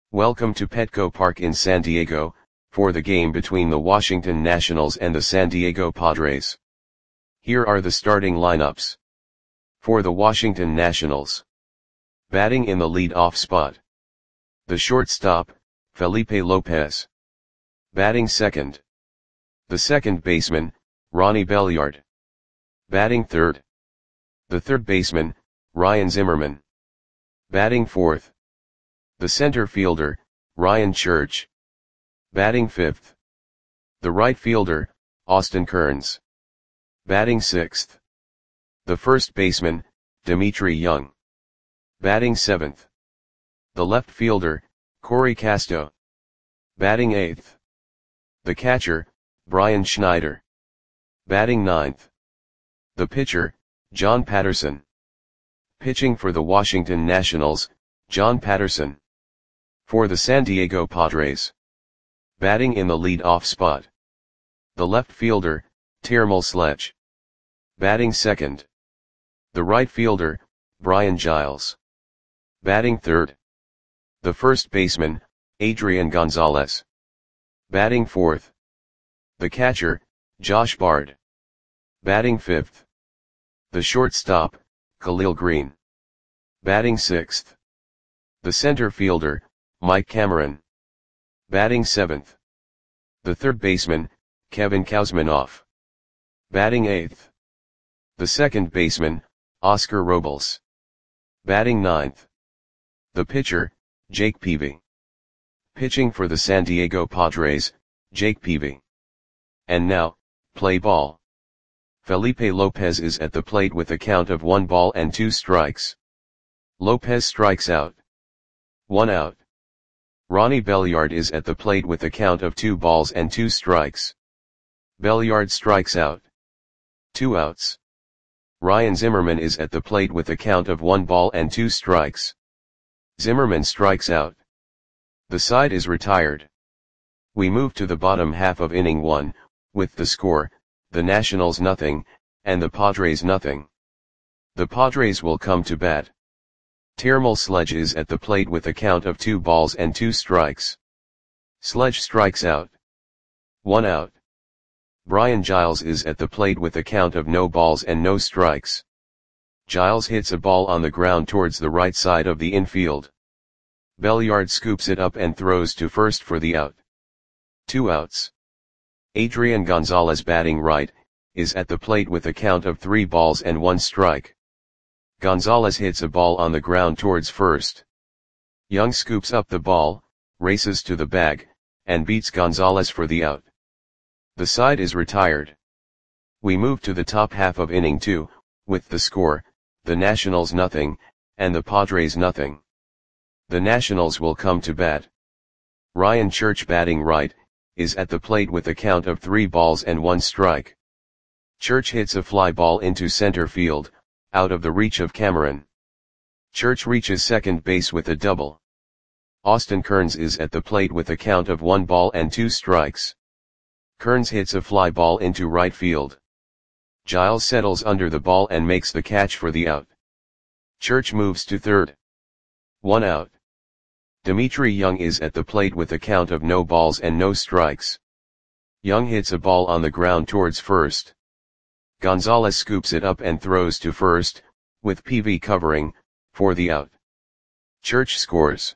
Welcome to Petco Park in San Diego, for the game between the Washington Nationals and the San Diego Padres. Here are the starting lineups. For the Washington Nationals. Batting in the lead-off spot. The shortstop, Felipe Lopez. Batting second. The second baseman, Ronnie Belliard. Batting third. The third baseman, Ryan Zimmerman. Batting fourth. The center fielder, Ryan Church. Batting fifth. The right fielder, Austin Kearns. Batting sixth. The first baseman, Dmitri Young. Batting seventh. The left fielder, Corey Casto. Batting eighth. The catcher, Brian Schneider. Batting ninth. The pitcher, John Patterson. Pitching for the Washington Nationals, John Patterson. For the San Diego Padres. Batting in the lead-off spot. The left fielder, Termel Sledge. Batting second. The right fielder, Brian Giles. Batting third. The first baseman, Adrian Gonzalez. Batting fourth. The catcher, Josh Bard. Batting fifth. The shortstop, Khalil Green. Batting sixth. The center fielder, Mike Cameron. Batting seventh. The third baseman, Kevin Kouzmanoff. Batting eighth. The second baseman, Oscar Robles. Batting ninth. The pitcher, Jake Peavy. Pitching for the San Diego Padres, Jake Peavy. And now, play ball. Felipe Lopez is at the plate with a count of 1 ball and 2 strikes. Lopez strikes out. 1 out. Ronnie Belliard is at the plate with a count of 2 balls and 2 strikes. Belliard strikes out. 2 outs. Ryan Zimmerman is at the plate with a count of 1 ball and 2 strikes. Zimmerman strikes out. The side is retired. We move to the bottom half of inning 1, with the score, the Nationals nothing, and the Padres nothing. The Padres will come to bat. Termel Sledge is at the plate with a count of 2 balls and 2 strikes. Sledge strikes out. 1 out. Brian Giles is at the plate with a count of no balls and no strikes. Giles hits a ball on the ground towards the right side of the infield. Belliard scoops it up and throws to first for the out. 2 outs. Adrian Gonzalez, batting right, is at the plate with a count of 3 balls and 1 strike. Gonzalez hits a ball on the ground towards first. Young scoops up the ball, races to the bag, and beats Gonzalez for the out. The side is retired. We move to the top half of inning 2, with the score, the Nationals nothing, and the Padres nothing. The Nationals will come to bat. Ryan Church, batting right, is at the plate with a count of 3 balls and 1 strike. Church hits a fly ball into center field, out of the reach of Cameron. Church reaches second base with a double. Austin Kearns is at the plate with a count of 1 ball and 2 strikes. Kearns hits a fly ball into right field. Giles settles under the ball and makes the catch for the out. Church moves to third. 1 out. Dmitri Young is at the plate with a count of no balls and no strikes. Young hits a ball on the ground towards first. Gonzalez scoops it up and throws to first, with Peavy covering, for the out. Church scores.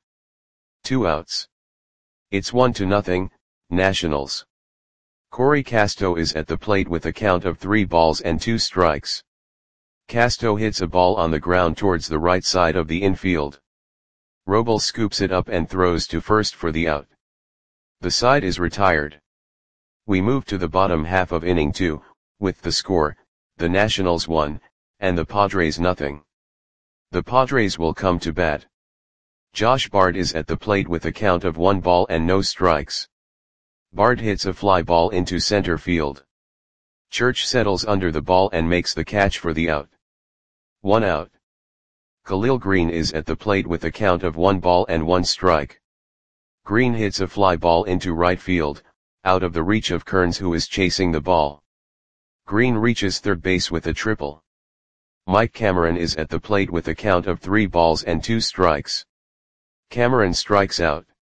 2 outs. It's 1-0, Nationals. Corey Casto is at the plate with a count of 3 balls and 2 strikes. Casto hits a ball on the ground towards the right side of the infield. Robles scoops it up and throws to first for the out. The side is retired. We move to the bottom half of inning 2, with the score, the Nationals 1, and the Padres nothing. The Padres will come to bat. Josh Bard is at the plate with a count of 1 ball and no strikes. Bard hits a fly ball into center field. Church settles under the ball and makes the catch for the out. 1 out. Khalil Green is at the plate with a count of 1 ball and 1 strike. Green hits a fly ball into right field, out of the reach of Kearns, who is chasing the ball. Green reaches third base with a triple. Mike Cameron is at the plate with a count of 3 balls and 2 strikes. Cameron strikes out.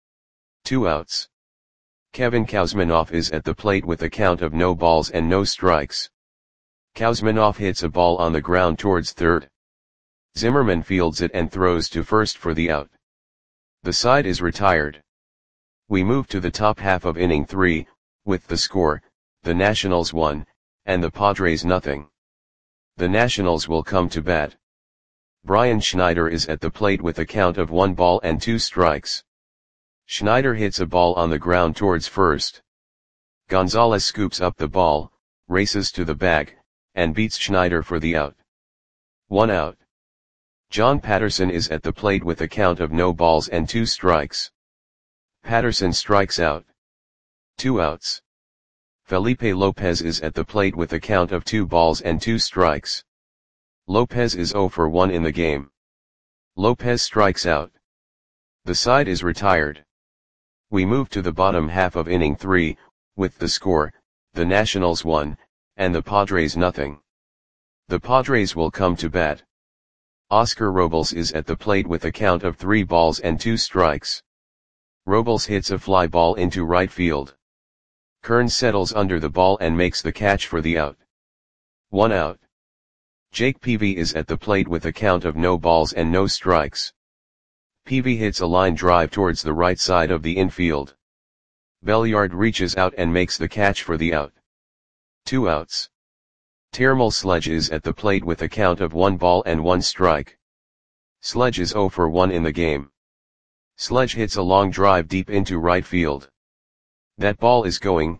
2 outs. Kevin Kouzmanoff is at the plate with a count of no balls and no strikes. Kouzmanoff hits a ball on the ground towards third. Zimmerman fields it and throws to first for the out. The side is retired. We move to the top half of inning 3, with the score, the Nationals 1, and the Padres nothing. The Nationals will come to bat. Brian Schneider is at the plate with a count of 1 ball and 2 strikes. Schneider hits a ball on the ground towards first. Gonzalez scoops up the ball, races to the bag, and beats Schneider for the out. 1 out. John Patterson is at the plate with a count of no balls and 2 strikes. Patterson strikes out. 2 outs. Felipe Lopez is at the plate with a count of 2 balls and 2 strikes. Lopez is 0 for 1 in the game. Lopez strikes out. The side is retired. We move to the bottom half of inning 3, with the score, the Nationals 1, and the Padres nothing. The Padres will come to bat. Oscar Robles is at the plate with a count of 3 balls and 2 strikes. Robles hits a fly ball into right field. Kearns settles under the ball and makes the catch for the out. 1 out. Jake Peavy is at the plate with a count of no balls and no strikes. Peavy hits a line drive towards the right side of the infield. Belliard reaches out and makes the catch for the out. 2 outs. Termal Sledge is at the plate with a count of 1 ball and 1 strike. Sledge is 0 for 1 in the game. Sledge hits a long drive deep into right field. That ball is gone.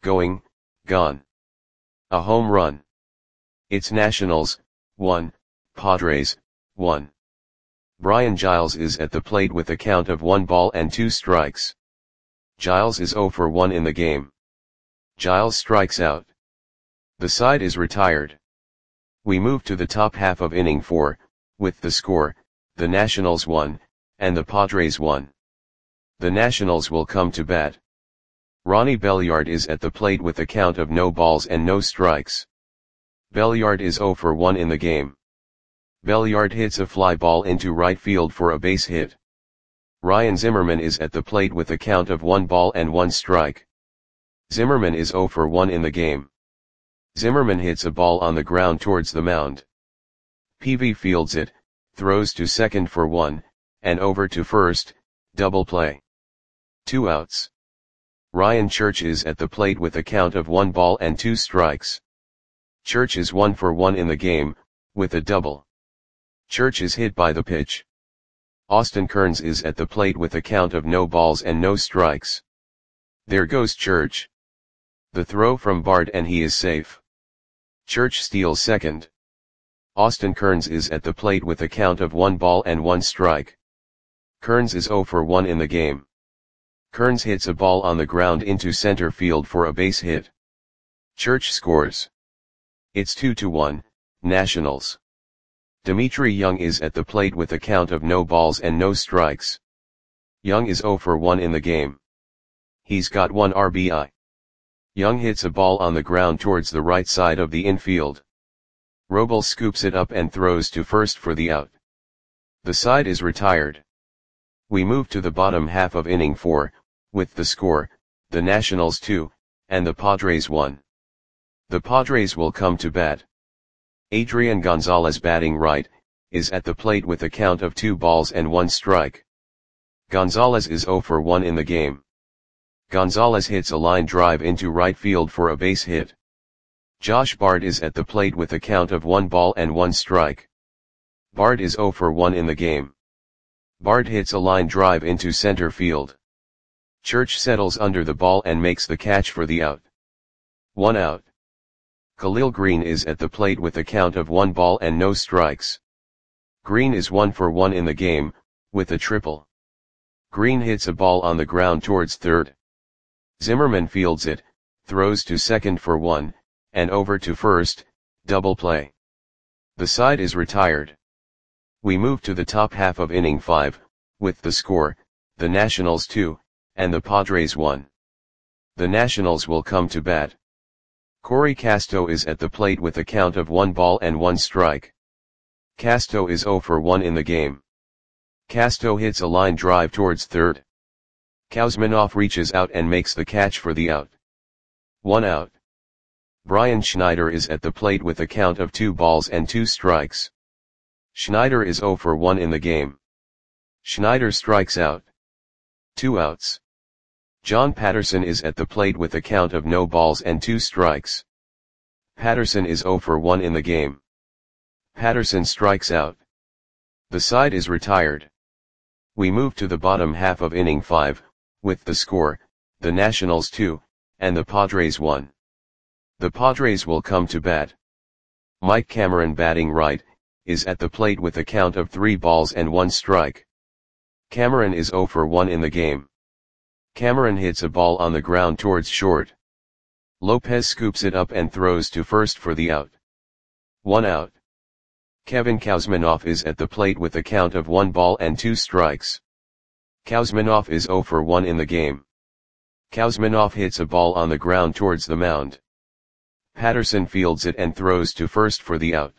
A home run. It's Nationals, 1, Padres, 1. Brian Giles is at the plate with a count of 1 ball and 2 strikes. Giles is 0 for 1 in the game. Giles strikes out. The side is retired. We move to the top half of inning 4, with the score, the Nationals 1, and the Padres 1. The Nationals will come to bat. Ronnie Belliard is at the plate with a count of no balls and no strikes. Belliard is 0 for 1 in the game. Belliard hits a fly ball into right field for a base hit. Ryan Zimmerman is at the plate with a count of 1 ball and 1 strike. Zimmerman is 0 for 1 in the game. Zimmerman hits a ball on the ground towards the mound. Peavy fields it, throws to second for 1, and over to first, double play. 2 outs. Ryan Church is at the plate with a count of 1 ball and 2 strikes. Church is 1 for 1 in the game, with a double. Church is hit by the pitch. Austin Kearns is at the plate with a count of no balls and no strikes. There goes Church. The throw from Bard and he is safe. Church steals second. Austin Kearns is at the plate with a count of 1 ball and 1 strike. Kearns is 0 for 1 in the game. Kearns hits a ball on the ground into center field for a base hit. Church scores. It's 2-1, Nationals. Dimitri Young is at the plate with a count of no balls and no strikes. Young is 0 for 1 in the game. He's got 1 RBI. Young hits a ball on the ground towards the right side of the infield. Robles scoops it up and throws to first for the out. The side is retired. We move to the bottom half of inning 4, with the score, the Nationals 2, and the Padres 1. The Padres will come to bat. Adrian Gonzalez, batting right, is at the plate with a count of 2 balls and 1 strike. Gonzalez is 0 for 1 in the game. Gonzalez hits a line drive into right field for a base hit. Josh Bard is at the plate with a count of 1 ball and 1 strike. Bard is 0 for 1 in the game. Bard hits a line drive into center field. Church settles under the ball and makes the catch for the out. 1 out. Khalil Green is at the plate with a count of 1 ball and no strikes. Green is 1 for 1 in the game, with a triple. Green hits a ball on the ground towards third. Zimmerman fields it, throws to second for 1, and over to first, double play. The side is retired. We move to the top half of inning 5, with the score, the Nationals 2, and the Padres 1. The Nationals will come to bat. Corey Casto is at the plate with a count of 1 ball and 1 strike. Casto is 0 for 1 in the game. Casto hits a line drive towards third. Kuzminoff reaches out and makes the catch for the out. 1 out. Brian Schneider is at the plate with a count of 2 balls and 2 strikes. Schneider is 0 for 1 in the game. Schneider strikes out. 2 outs. John Patterson is at the plate with a count of no balls and 2 strikes. Patterson is 0 for 1 in the game. Patterson strikes out. The side is retired. We move to the bottom half of inning 5, with the score, the Nationals 2, and the Padres 1. The Padres will come to bat. Mike Cameron, batting right, is at the plate with a count of 3 balls and 1 strike. Cameron is 0 for 1 in the game. Cameron hits a ball on the ground towards short. Lopez scoops it up and throws to first for the out. 1 out. Kevin Kuzminoff is at the plate with a count of 1 ball and 2 strikes. Kuzminoff is 0 for 1 in the game. Kuzminoff hits a ball on the ground towards the mound. Patterson fields it and throws to first for the out.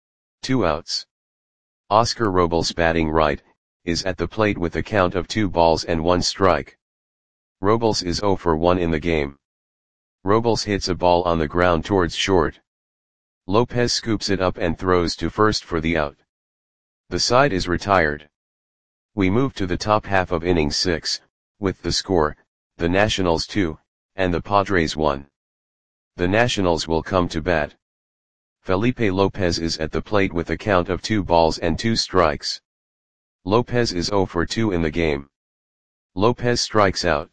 2 outs. Oscar Robles, batting right, is at the plate with a count of 2 balls and 1 strike. Robles is 0 for 1 in the game. Robles hits a ball on the ground towards short. Lopez scoops it up and throws to first for the out. The side is retired. We move to the top half of inning 6, with the score, the Nationals 2, and the Padres 1. The Nationals will come to bat. Felipe Lopez is at the plate with a count of 2 balls and 2 strikes. Lopez is 0 for 2 in the game. Lopez strikes out.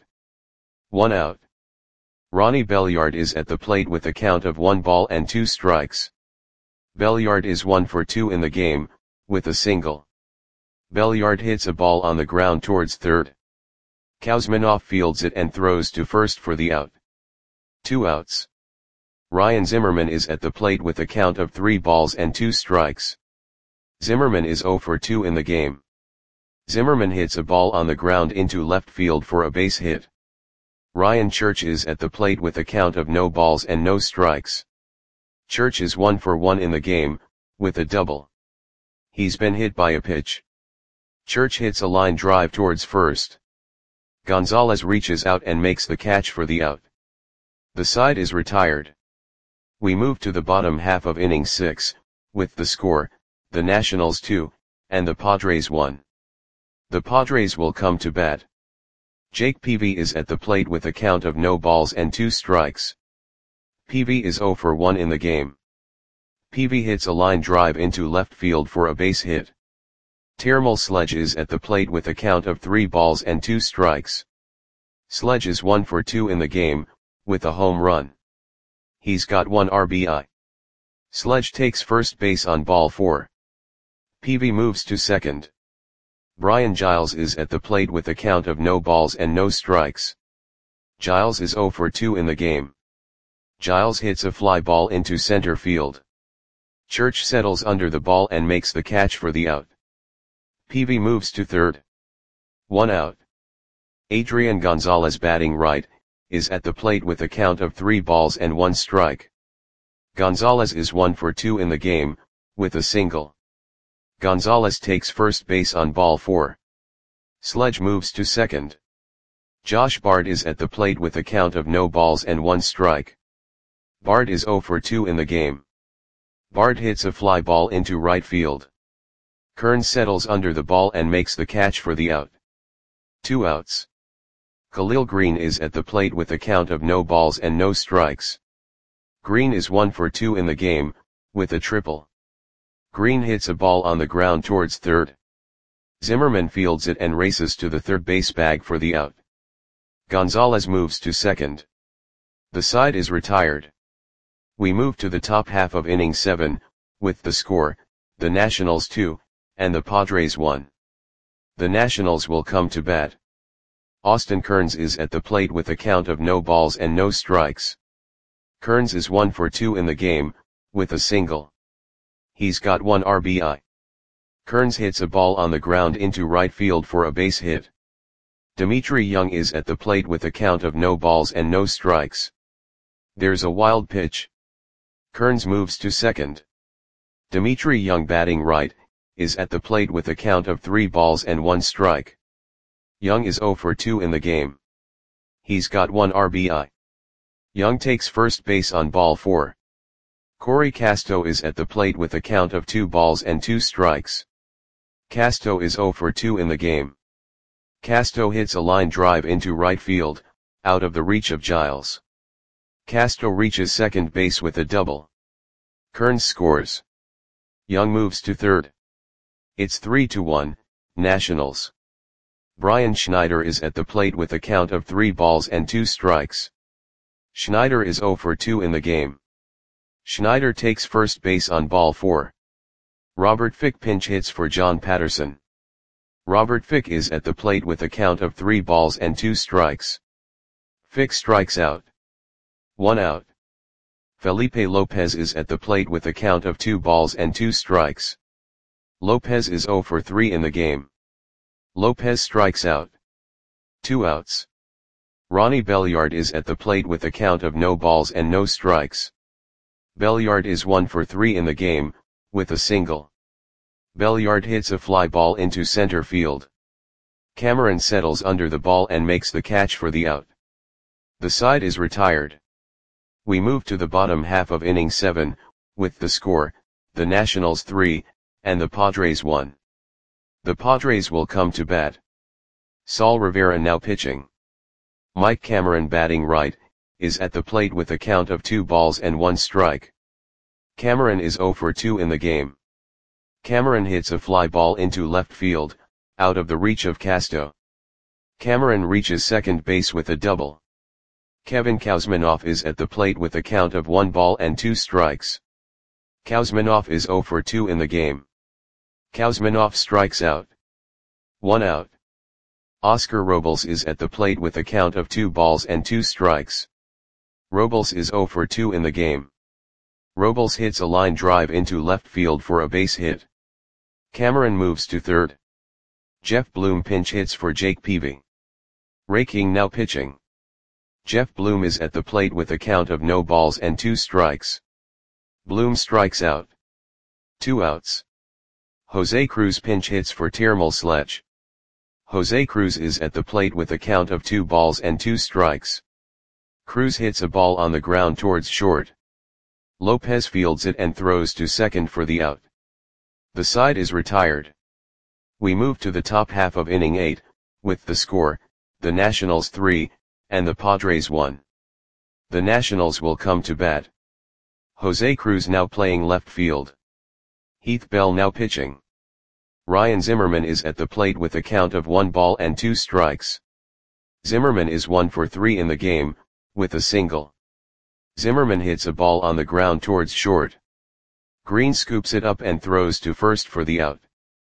1 out. Ronnie Belliard is at the plate with a count of 1 ball and 2 strikes. Belliard is 1 for 2 in the game, with a single. Belliard hits a ball on the ground towards third. Kuzminoff fields it and throws to first for the out. 2 outs. Ryan Zimmerman is at the plate with a count of 3 balls and 2 strikes. Zimmerman is 0 for 2 in the game. Zimmerman hits a ball on the ground into left field for a base hit. Ryan Church is at the plate with a count of no balls and no strikes. Church is 1 for 1 in the game, with a double. He's been hit by a pitch. Church hits a line drive towards first. Gonzalez reaches out and makes the catch for the out. The side is retired. We move to the bottom half of inning 6, with the score, the Nationals 2, and the Padres 1. The Padres will come to bat. Jake Peavy is at the plate with a count of no balls and 2 strikes. Peavy is 0 for 1 in the game. Peavy hits a line drive into left field for a base hit. Termal Sledge is at the plate with a count of 3 balls and 2 strikes. Sledge is 1 for 2 in the game, with a home run. He's got 1 RBI. Sledge takes first base on ball 4. Peavy moves to second. Brian Giles is at the plate with a count of no balls and no strikes. Giles is 0 for 2 in the game. Giles hits a fly ball into center field. Church settles under the ball and makes the catch for the out. Peavy moves to third. 1 out. Adrian Gonzalez, batting right, is at the plate with a count of 3 balls and 1 strike. Gonzalez is 1 for 2 in the game, with a single. Gonzalez takes first base on ball 4. Sledge moves to second. Josh Bard is at the plate with a count of no balls and 1 strike. Bard is 0 for 2 in the game. Bard hits a fly ball into right field. Kern settles under the ball and makes the catch for the out. 2 outs. Khalil Green is at the plate with a count of no balls and no strikes. Green is 1 for 2 in the game, with a triple. Green hits a ball on the ground towards third. Zimmerman fields it and races to the third base bag for the out. Gonzalez moves to second. The side is retired. We move to the top half of inning 7, with the score, the Nationals 2, and the Padres 1. The Nationals will come to bat. Austin Kearns is at the plate with a count of no balls and no strikes. Kearns is 1 for 2 in the game, with a single. He's got 1 RBI. Kearns hits a ball on the ground into right field for a base hit. Dimitri Young is at the plate with a count of no balls and no strikes. There's a wild pitch. Kearns moves to second. Dimitri Young, batting right, is at the plate with a count of 3 balls and 1 strike. Young is 0 for 2 in the game. He's got 1 RBI. Young takes first base on ball 4. Corey Casto is at the plate with a count of 2 balls and 2 strikes. Casto is 0 for 2 in the game. Casto hits a line drive into right field, out of the reach of Giles. Casto reaches second base with a double. Kearns scores. Young moves to third. It's 3-1, Nationals. Brian Schneider is at the plate with a count of 3 balls and 2 strikes. Schneider is 0 for 2 in the game. Schneider takes first base on ball 4. Robert Fick pinch hits for John Patterson. Robert Fick is at the plate with a count of 3 balls and 2 strikes. Fick strikes out. 1 out. Felipe Lopez is at the plate with a count of 2 balls and 2 strikes. Lopez is 0 for 3 in the game. Lopez strikes out. 2 outs. Ronnie Belliard is at the plate with a count of no balls and no strikes. Belliard is 1 for 3 in the game, with a single. Belliard hits a fly ball into center field. Cameron settles under the ball and makes the catch for the out. The side is retired. We move to the bottom half of inning 7, with the score, the Nationals 3, and the Padres 1. The Padres will come to bat. Saul Rivera now pitching. Mike Cameron batting right, is at the plate with a count of 2 balls and 1 strike. Cameron is 0 for 2 in the game. Cameron hits a fly ball into left field, out of the reach of Casto. Cameron reaches second base with a double. Kevin Kouzmanoff is at the plate with a count of 1 ball and 2 strikes. Kouzmanoff is 0 for 2 in the game. Kouzmanoff strikes out. 1 out. Oscar Robles is at the plate with a count of 2 balls and 2 strikes. Robles is 0 for 2 in the game. Robles hits a line drive into left field for a base hit. Cameron moves to third. Jeff Bloom pinch hits for Jake Peavy. Ray King now pitching. Jeff Bloom is at the plate with a count of no balls and 2 strikes. Bloom strikes out. 2 outs. Jose Cruz pinch hits for Tyrmel Sledge. Jose Cruz is at the plate with a count of 2 balls and 2 strikes. Cruz hits a ball on the ground towards short. Lopez fields it and throws to second for the out. The side is retired. We move to the top half of inning 8, with the score, the Nationals 3, and the Padres 1. The Nationals will come to bat. Jose Cruz now playing left field. Heath Bell now pitching. Ryan Zimmerman is at the plate with a count of 1 ball and 2 strikes. Zimmerman is 1 for 3 in the game, with a single. Zimmerman hits a ball on the ground towards short. Green scoops it up and throws to first for the out.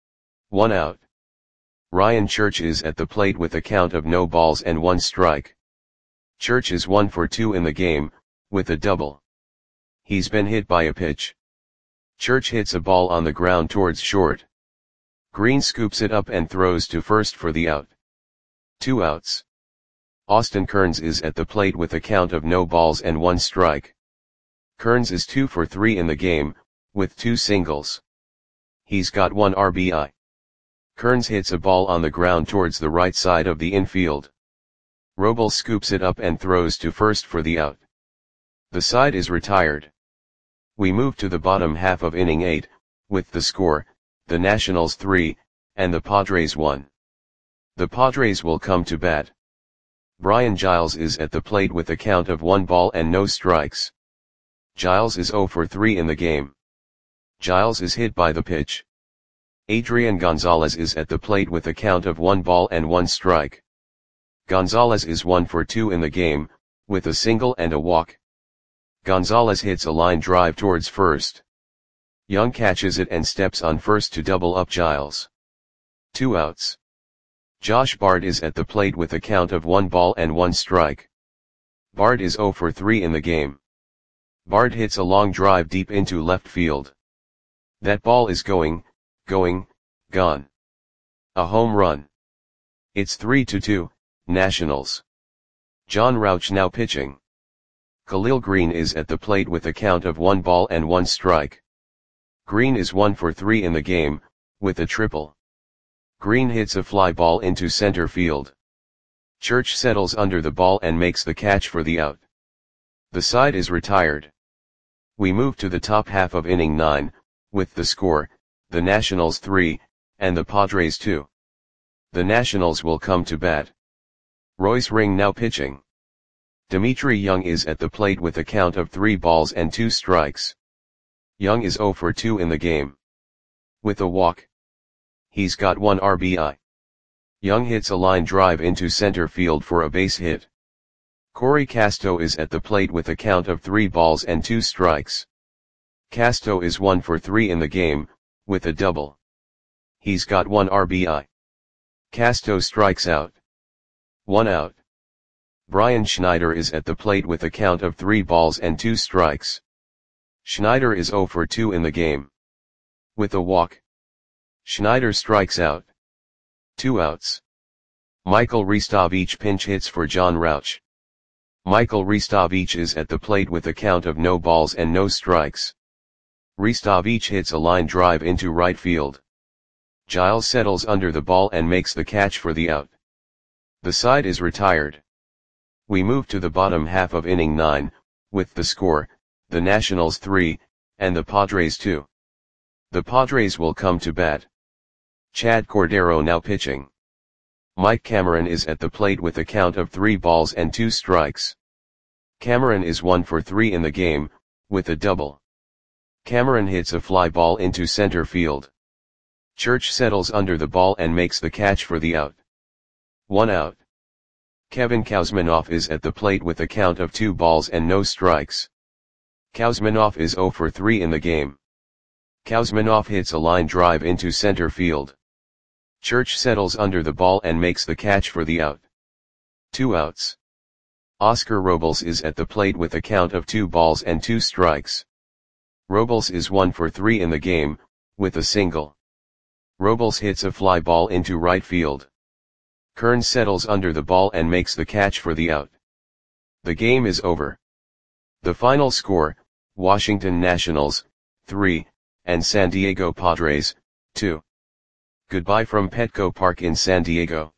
1 out. Ryan Church is at the plate with a count of no balls and 1 strike. Church is 1 for 2 in the game, with a double. He's been hit by a pitch. Church hits a ball on the ground towards short. Green scoops it up and throws to first for the out. 2 outs. Austin Kearns is at the plate with a count of no balls and 1 strike. Kearns is 2 for 3 in the game, with 2 singles. He's got 1 RBI. Kearns hits a ball on the ground towards the right side of the infield. Robles scoops it up and throws to first for the out. The side is retired. We move to the bottom half of inning 8, with the score, the Nationals 3, and the Padres 1. The Padres will come to bat. Brian Giles is at the plate with a count of 1 ball and no strikes. Giles is 0 for 3 in the game. Giles is hit by the pitch. Adrian Gonzalez is at the plate with a count of 1 ball and 1 strike. Gonzalez is 1 for 2 in the game, with a single and a walk. Gonzalez hits a line drive towards first. Young catches it and steps on first to double up Giles. 2 outs. Josh Bard is at the plate with a count of 1 ball and 1 strike. Bard is 0 for 3 in the game. Bard hits a long drive deep into left field. That ball is going, gone. A home run. It's 3-2, Nationals. John Rauch now pitching. Khalil Green is at the plate with a count of 1 ball and 1 strike. Green is 1 for 3 in the game, with a triple. Green hits a fly ball into center field. Church settles under the ball and makes the catch for the out. The side is retired. We move to the top half of inning 9, with the score, the Nationals 3, and the Padres 2. The Nationals will come to bat. Royce Ring now pitching. Dimitri Young is at the plate with a count of 3 balls and 2 strikes. Young is 0 for 2 in the game. With a walk. He's got 1 RBI. Young hits a line drive into center field for a base hit. Corey Casto is at the plate with a count of 3 balls and 2 strikes. Casto is 1 for 3 in the game, with a double. He's got 1 RBI. Casto strikes out. 1 out. Brian Schneider is at the plate with a count of 3 balls and 2 strikes. Schneider is 0 for 2 in the game. With a walk. Schneider strikes out. 2 outs. Michael Ristovich pinch hits for John Rauch. Michael Ristovich is at the plate with a count of no balls and no strikes. Ristovich hits a line drive into right field. Giles settles under the ball and makes the catch for the out. The side is retired. We move to the bottom half of inning 9, with the score, the Nationals 3, and the Padres 2. The Padres will come to bat. Chad Cordero now pitching. Mike Cameron is at the plate with a count of 3 balls and 2 strikes. Cameron is 1 for 3 in the game, with a double. Cameron hits a fly ball into center field. Church settles under the ball and makes the catch for the out. 1 out. Kevin Kouzmanoff is at the plate with a count of 2 balls and no strikes. Kouzmanoff is 0 for 3 in the game. Kouzmanoff hits a line drive into center field. Church settles under the ball and makes the catch for the out. 2 outs. Oscar Robles is at the plate with a count of 2 balls and 2 strikes. Robles is 1 for 3 in the game, with a single. Robles hits a fly ball into right field. Kern settles under the ball and makes the catch for the out. The game is over. The final score, Washington Nationals, 3, and San Diego Padres, 2. Goodbye from Petco Park in San Diego.